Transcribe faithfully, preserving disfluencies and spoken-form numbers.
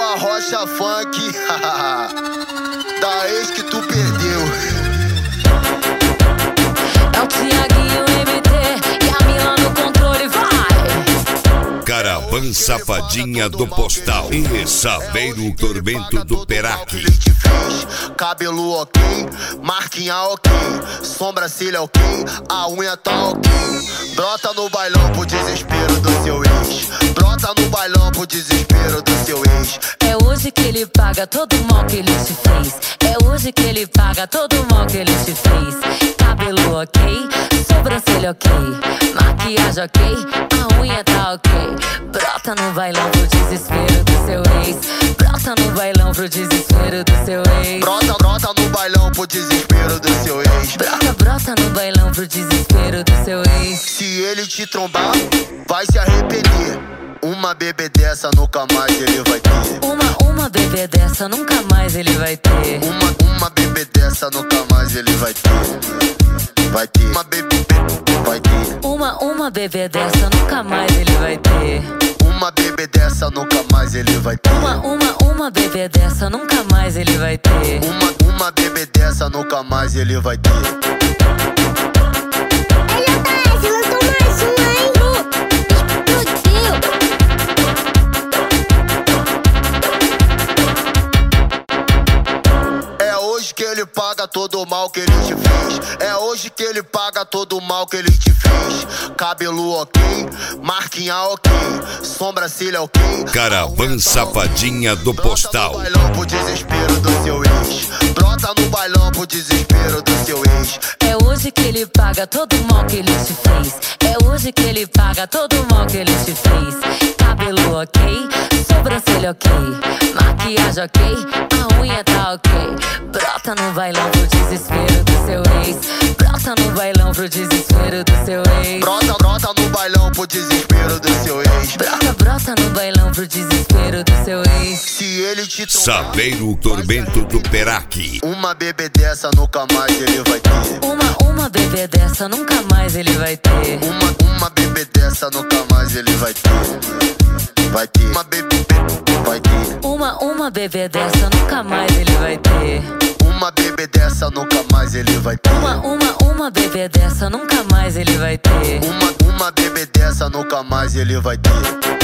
uma rocha funk da ex que tu perdeu. É o Thiaguinho M T e a Mila no controle, vai! Caravan Safadinha do Postal e Saveiro Tormento do Peraque. Cabelo ok, marquinha ok, sobrancelha ok, a unha tá ok. Brota no bailão pro desespero do seu ex. Brota no bailão pro desespero do seu ex. É hoje que ele paga todo o mal que ele te fez. É hoje que ele paga todo o mal que ele te fez. Cabelo ok, sobrancelha ok, maquiagem ok, a unha tá ok. Brota no bailão pro desespero do seu ex. Brota no bailão pro desespero do seu ex. Brota, brota no bailão pro desespero do seu ex. Brota, brota no bailão pro desespero do seu ex. Se ele te trombar, vai se arrepender. Uma bebê dessa nunca mais ele vai ter. Uma, uma bebê dessa nunca mais ele vai ter. Uma, uma bebê dessa nunca mais ele vai ter. Vai ter. Uma bebê, vai ter. Uma, uma bebê dessa nunca mais ele vai ter. Uma bebê dessa nunca mais ele vai ter. Uma, uma, uma bebê dessa nunca mais ele vai ter. Uma, uma bebê dessa nunca mais ele vai ter. Que ele paga todo o mal que ele te fez. É hoje que ele paga todo o mal que ele te fez. Cabelo ok, marquinha ok, sobrancelha ok. Caravan Safadinha do Postal. Brota no bailão pro desespero do seu ex. Brota no bailão pro desespero do seu ex. É hoje que ele paga todo o mal que ele te fez. É hoje que ele paga todo o mal que ele te fez. Cabelo ok, sobrancelha ok, maquiagem ok, a unha tá ok. Brota no bailão pro desespero do seu ex. Brota no bailão pro desespero do seu ex. Brota, brota no bailão pro desespero do seu ex. Brota, brota no bailão pro desespero do seu ex. Se ele te trombar, Saveiro Tormento do Peraque. uma bebê dessa nunca mais ele vai ter. Uma, uma bebê dessa nunca mais ele vai ter. Uma, uma bebê dessa nunca mais ele vai ter. Vai ter. Uma bebê, vai ter. Uma, uma bebê dessa nunca mais ele vai ter. Uma bebê dessa nunca mais ele vai ter. Uma, uma, uma bebê dessa nunca mais ele vai ter. Uma, uma bebê dessa nunca mais ele vai ter.